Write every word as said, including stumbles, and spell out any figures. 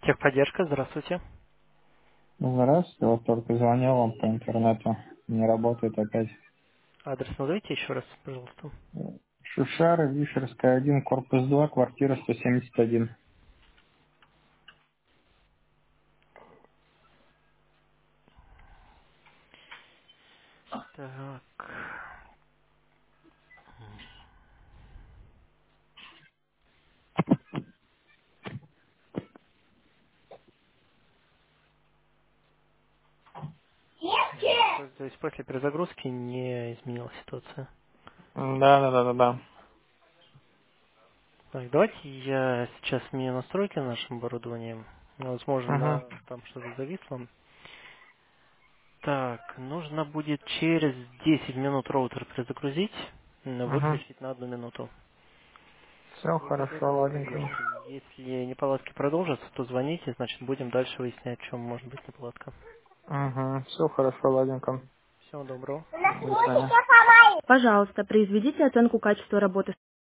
Техподдержка, здравствуйте. Здравствуйте, вот только звонил вам по интернету. Не работает опять. Адрес назовите еще раз, пожалуйста. Шушара, Вишерская, один, корпус два, квартира сто семьдесят один. Так. То то есть после перезагрузки не изменилась ситуация. Да, да, да, да, да. Так, давайте я сейчас сменю настройки на нашем оборудовании. Угу, Возможно, там что-то зависло. Так, нужно будет через десять минут роутер перезагрузить, м, угу. выключить на одну минуту. Все После хорошо, этого, ладненько. если, если неполадки продолжатся, то звоните, значит будем дальше выяснять, в чем может быть неполадка. Угу, все хорошо, ладненько. Всего доброго. До До свидания. свидания. Пожалуйста, произведите оценку качества работы